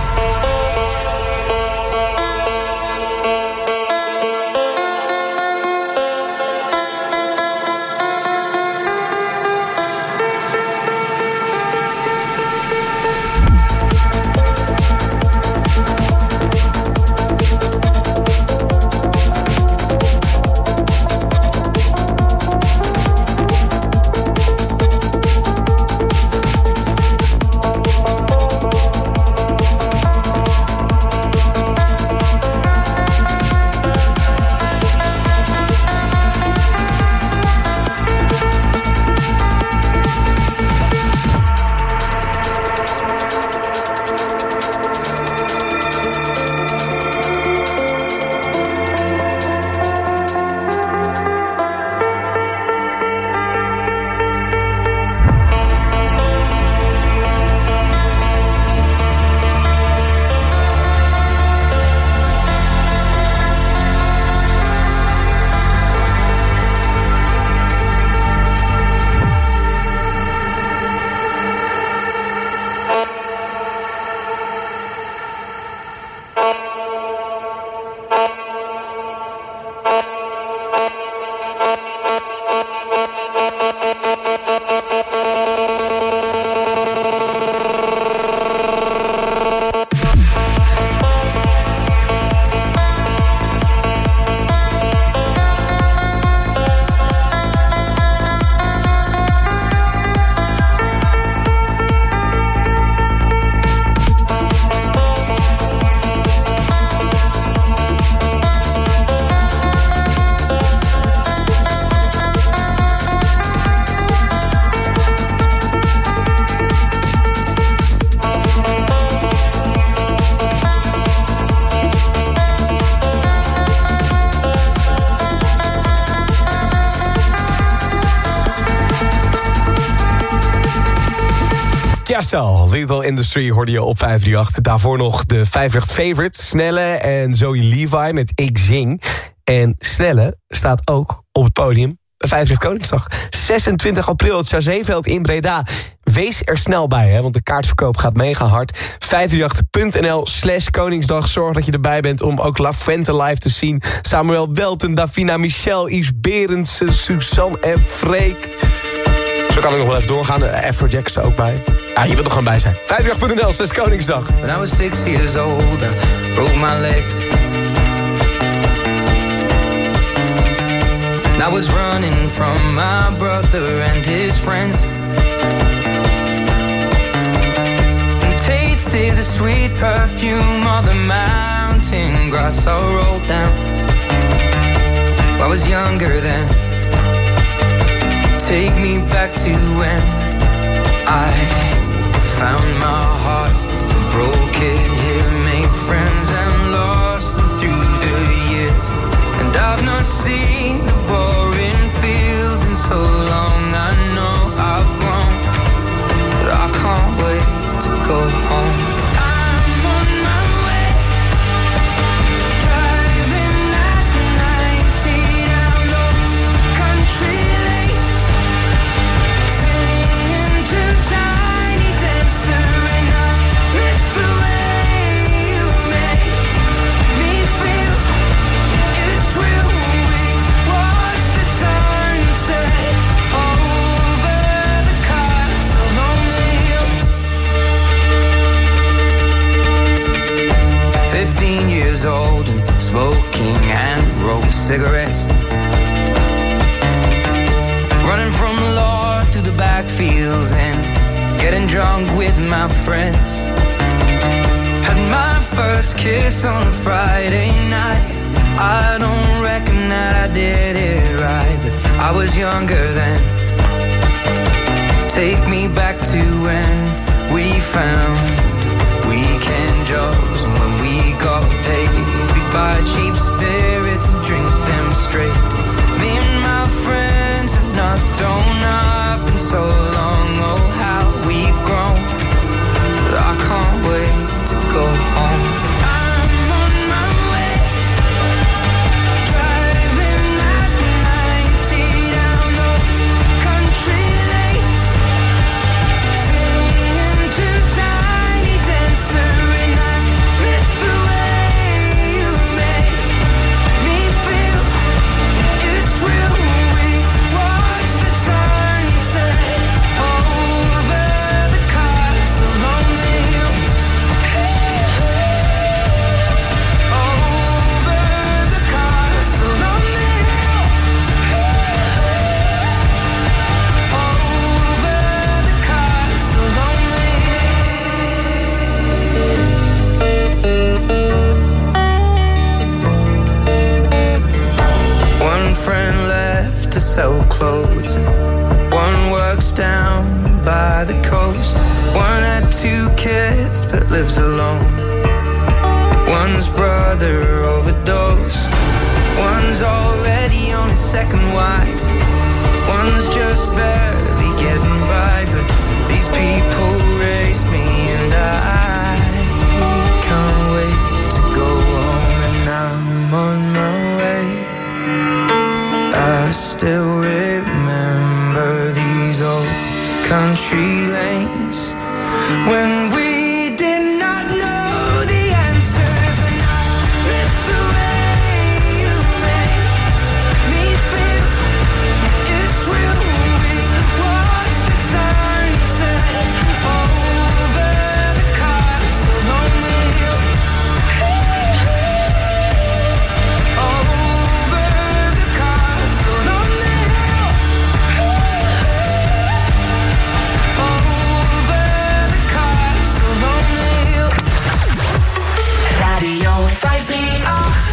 Tiesto, Little Industry hoorde je op vijf drie acht. Daarvoor nog de vijftig Favorite, Snelle en Zoe Levi met Ik Zing. En Snelle staat ook op het podium vijftig Koningsdag. zesentwintig april, het Chazeeveld in Breda. Wees er snel bij, hè, want de kaartverkoop gaat mega hard. vijfhonderdachttien.nl slash Koningsdag. Zorg dat je erbij bent om ook La Fuente live te zien. Samuel Welten, Davina Michel, Yves Berendsen, Suzanne en Freek. Zo kan ik nog wel even doorgaan. De Afrojack is er ook bij. Ja, je wilt er gewoon bij zijn. vijfhonderdachttien.nl slash Koningsdag. When I was six years old, I broke my leg. And I was running from my brother and his friends. Tasted the sweet perfume of the mountain grass I rolled down. I was younger then. Take me back to when I found my heart, broke it here, made friends and lost them through the years. And I've not seen the boring fields in so long. I know I've grown, but I can't wait to go home. I'm on my way, driving at ninety down those country lanes, singing to Tiny Dancer, and I miss the way you make me feel. It's real. We watch the sunset over the castle on the hill. Fifteen years old and smoking and rolled cigarettes, running from law through the backfields and getting drunk with my friends. Had my first kiss on a Friday night. I don't reckon that I did it right, but I was younger then. Take me back to when we found weekend jobs, and when we got paid, we'd buy cheap spirits and drink them straight. Me and my friends have not thrown up in so long. Oh, how we've grown, but I can't wait to go home. I'm on my way, driving at ninety down those country lanes, singing to Tiny Dancer, and I miss the way you make me feel. It's real. We watch the sunset over the castle on the hill. Over the castle on the hill. Over the castle on the hill. One friend left to sell clothes, one works down by the coast. One had two kids but lives alone. One's brother overdosed. One's already on his second wife. One's just barely getting by. But these people raised me, and I can't wait to go home. And I'm on my way. I still remember these old country lanes when we did not know the answers, and I miss the way you make me feel. It's real. We watch the sunset over the castle on the hill. Over the castle on the hill. Over the castle on the hill. Radio vijf drie acht.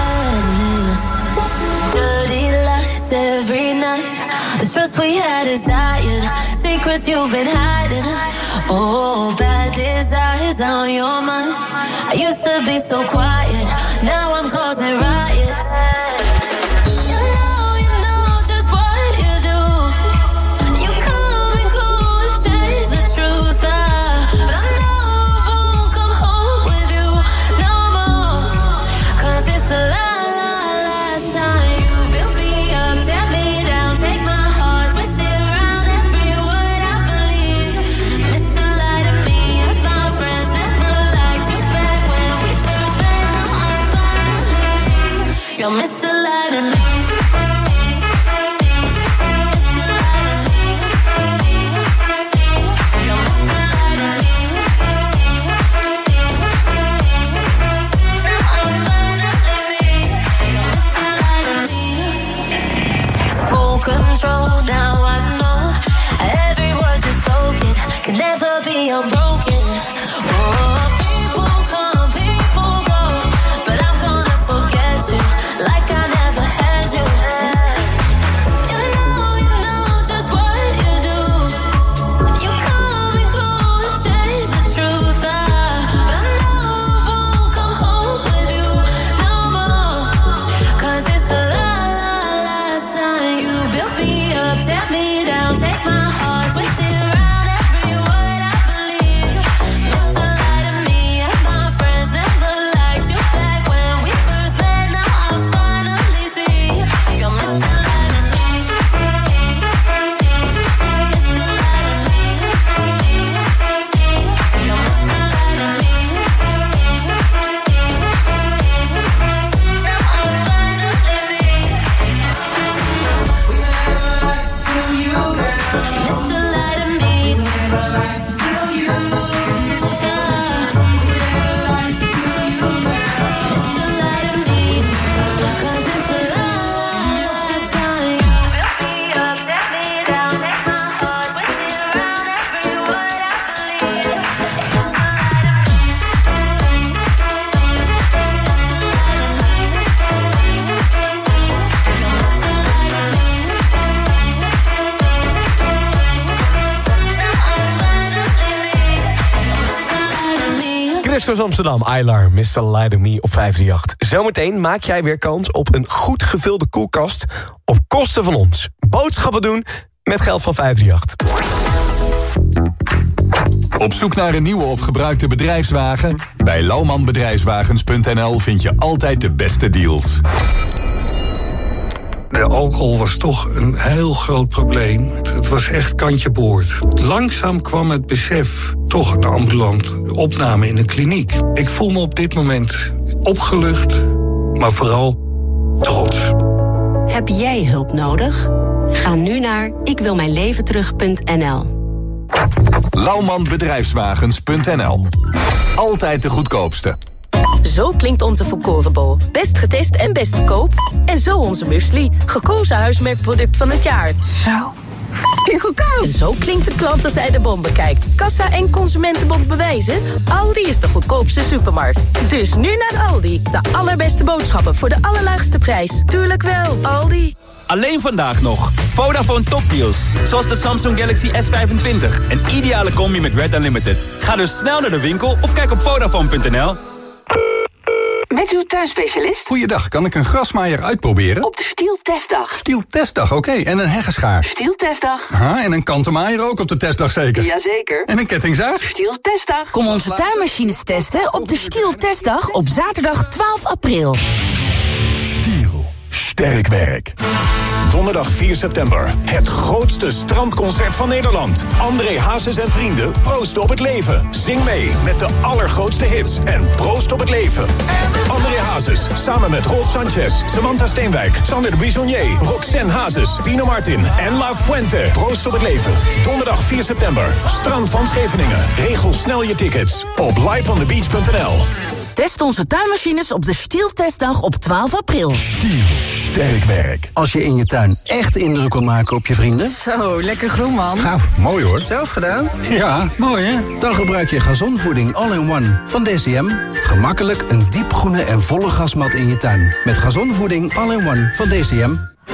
Dirty lies every night. The trust we had is dying. Secrets you've been hiding. Oh, bad desires on your mind. I used to be so quiet. Now I'm causing riots. You know, you know just what you do. You come and go and change the truth. Ah, but I know I won't come home with you no more. 'Cause it's the la la last time you built me up, tear me down, me I'm broken. Oh, people come, people go, but I'm gonna forget you like I never had you. You know, you know just what you do. You come and go and change the truth. Ah, but I know I won't come home with you no more. 'Cause it's the la la last time you built me up, tear me down, take my heart, twist it around every word I believe. Mister Lie to me and my friends never liked you back when we first met. Now I finally see you're Mister Lie to me. Mister Lie to me. You're Mister Lie to me. Mister Lie to me. Christus Amsterdam, Aylar, mister Lie to Me op vijf drie acht. Zometeen maak jij weer kans op een goed gevulde koelkast op kosten van ons. Boodschappen doen met geld van vijf drie acht. Op zoek naar een nieuwe of gebruikte bedrijfswagen? Bij lauwman bedrijfswagens punt n l vind je altijd de beste deals. De alcohol was toch een heel groot probleem. Het was echt kantje boord. Langzaam kwam het besef, toch een ambulante opname in de kliniek. Ik voel me op dit moment opgelucht, maar vooral trots. Heb jij hulp nodig? Ga nu naar ikwilmijnleventerug punt n l. lauwman bedrijfswagens punt n l. Altijd de goedkoopste. Zo klinkt onze volkorenbol. Best getest en best te koop. En zo onze muesli. Gekozen huismerkproduct van het jaar. Zo f***ing goedkoop. En zo klinkt de klant als hij de bon bekijkt. Kassa en Consumentenbond bewijzen. Aldi is de goedkoopste supermarkt. Dus nu naar Aldi. De allerbeste boodschappen voor de allerlaagste prijs. Tuurlijk wel, Aldi. Alleen vandaag nog. Vodafone topdeals. Zoals de Samsung Galaxy S vijfentwintig. Een ideale combi met Red Unlimited. Ga dus snel naar de winkel of kijk op Vodafone punt n l. Met uw tuinspecialist? Goeiedag, kan ik een grasmaaier uitproberen? Op de Stiel testdag. Stiel testdag, oké. Okay. En een heggenschaar? Stiel testdag. Aha, en een kantenmaaier ook op de testdag zeker? Jazeker. En een kettingzaag? Stiel testdag. Kom onze tuinmachines testen op de Stiel testdag op zaterdag twaalf april. Stiel. Sterk werk. Donderdag vier september. Het grootste strandconcert van Nederland. André Hazes en vrienden proosten op het leven. Zing mee met de allergrootste hits. En proost op het leven. André Hazes, samen met Rolf Sanchez, Samantha Steenwijk, Sander de Bisonnier, Roxanne Hazes, Tino Martin en La Fuente. Proost op het leven. Donderdag vier september. Strand van Scheveningen. Regel snel je tickets op live on the beach punt n l. Test onze tuinmachines op de Stiel testdag op twaalf april. Stiel. Sterk werk. Als je in je tuin echt indruk wil maken op je vrienden. Zo, lekker groen, man. Gaaf, mooi hoor. Zelf gedaan? Ja, mooi hè? Dan gebruik je gazonvoeding all-in-one van D C M. Gemakkelijk een diepgroene en volle gasmat in je tuin. Met gazonvoeding all-in-one van D C M.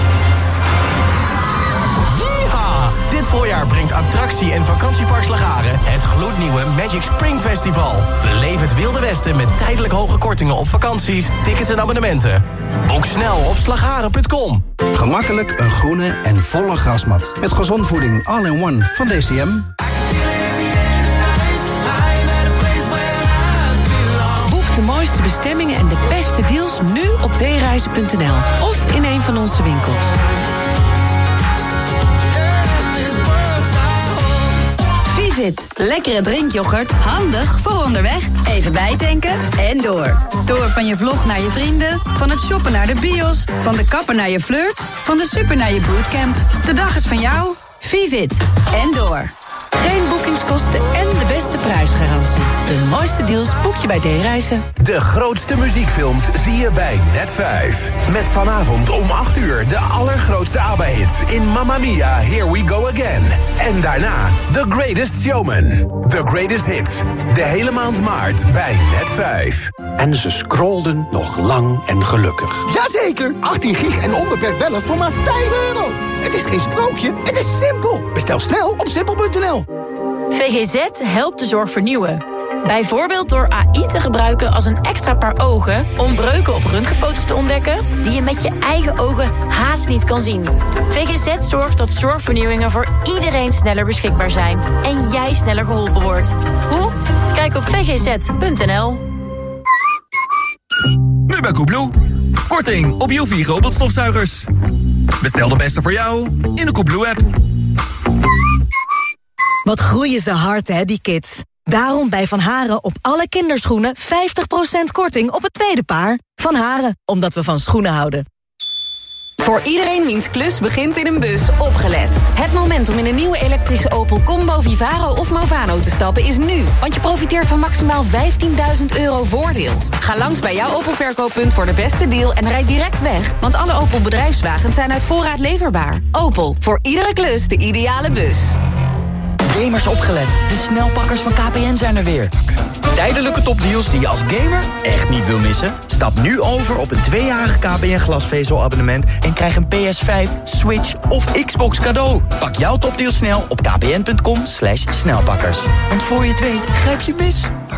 Dit voorjaar brengt attractie- en vakantiepark Slagharen het gloednieuwe Magic Spring Festival. Beleef het Wilde Westen met tijdelijk hoge kortingen op vakanties, tickets en abonnementen. Boek snel op slagharen punt com. Gemakkelijk een groene en volle grasmat. Met gazonvoeding all-in-one van D C M. Boek de mooiste bestemmingen en de beste deals nu op d reizen punt n l of in een van onze winkels. Vivit, lekkere drinkyoghurt, handig voor onderweg. Even bijtanken en door. Door van je vlog naar je vrienden, van het shoppen naar de bios, van de kapper naar je flirt, van de super naar je bootcamp. De dag is van jou. Vivit en door. Geen boekingskosten en de beste beste prijsgarantie. De mooiste deals boek je bij D-Reizen. De grootste muziekfilms zie je bij Net vijf. Met vanavond om acht uur de allergrootste ABBA-hits in Mamma Mia, Here We Go Again. En daarna The Greatest Showman. The Greatest Hits. De hele maand maart bij Net vijf. En ze scrollden nog lang en gelukkig. Jazeker, achttien gig en onbeperkt bellen voor maar vijf euro. Het is geen sprookje, het is simpel. Bestel snel op simpel punt n l. V G Z helpt de zorg vernieuwen. Bijvoorbeeld door A I te gebruiken als een extra paar ogen om breuken op röntgenfoto's te ontdekken die je met je eigen ogen haast niet kan zien. V G Z zorgt dat zorgvernieuwingen voor iedereen sneller beschikbaar zijn en jij sneller geholpen wordt. Hoe? Kijk op v g z punt n l. Nu bij Koebloe. Korting op U V robotstofzuigers. Bestel de beste voor jou in de Koebloe-app. Wat groeien ze hard, hè, die kids. Daarom bij Van Haren op alle kinderschoenen vijftig procent korting op het tweede paar. Van Haren, omdat we van schoenen houden. Voor iedereen wiens klus begint in een bus, opgelet. Het moment om in een nieuwe elektrische Opel Combo, Vivaro of Movano te stappen is nu. Want je profiteert van maximaal vijftienduizend euro voordeel. Ga langs bij jouw Opel verkooppunt voor de beste deal en rijd direct weg. Want alle Opel bedrijfswagens zijn uit voorraad leverbaar. Opel, voor iedere klus de ideale bus. Gamers opgelet. De snelpakkers van K P N zijn er weer. Tijdelijke topdeals die je als gamer echt niet wil missen? Stap nu over op een tweejarig K P N glasvezelabonnement en krijg een P S vijf, Switch of Xbox cadeau. Pak jouw topdeal snel op kpn punt com slash snelpakkers. Want voor je het weet, grijp je mis.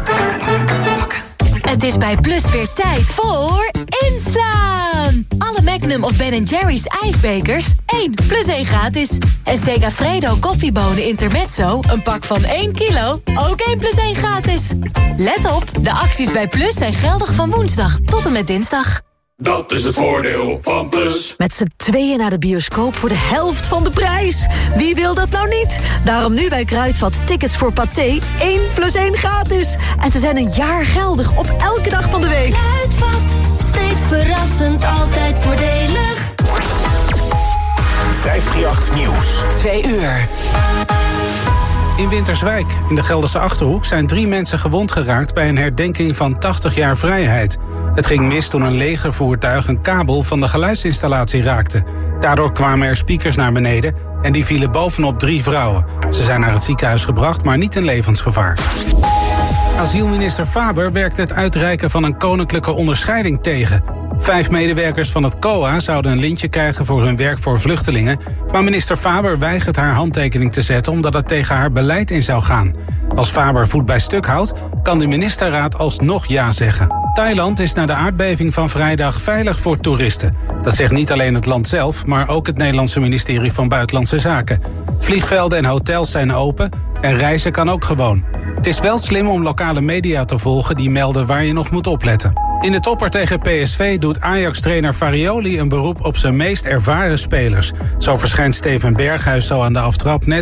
Het is bij Plus weer tijd voor inslaan. Alle Magnum of Ben en Jerry's ijsbekers, één plus één gratis. En Segafredo koffiebonen Intermezzo, een pak van één kilo, ook één plus één gratis. Let op, de acties bij Plus zijn geldig van woensdag tot en met dinsdag. Dat is het voordeel van Plus. Met z'n tweeën naar de bioscoop voor de helft van de prijs. Wie wil dat nou niet? Daarom nu bij Kruidvat tickets voor Pathé één plus één gratis. En ze zijn een jaar geldig op elke dag van de week. Kruidvat, steeds verrassend, altijd voordelig. vijfhonderdachtendertig Nieuws. Twee uur. In Winterswijk, in de Gelderse Achterhoek, zijn drie mensen gewond geraakt bij een herdenking van tachtig jaar vrijheid. Het ging mis toen een legervoertuig een kabel van de geluidsinstallatie raakte. Daardoor kwamen er speakers naar beneden en die vielen bovenop drie vrouwen. Ze zijn naar het ziekenhuis gebracht, maar niet in levensgevaar. Asielminister Faber werkt het uitreiken van een koninklijke onderscheiding tegen. Vijf medewerkers van het C O A zouden een lintje krijgen voor hun werk voor vluchtelingen, maar minister Faber weigert haar handtekening te zetten omdat het tegen haar beleid in zou gaan. Als Faber voet bij stuk houdt, kan de ministerraad alsnog ja zeggen. Thailand is na de aardbeving van vrijdag veilig voor toeristen. Dat zegt niet alleen het land zelf, maar ook het Nederlandse ministerie van Buitenlandse Zaken. Vliegvelden en hotels zijn open en reizen kan ook gewoon. Het is wel slim om lokale media te volgen die melden waar je nog moet opletten. In de topper tegen P S V doet Ajax-trainer Farioli een beroep op zijn meest ervaren spelers. Zo verschijnt Steven Berghuis zo aan de aftrap net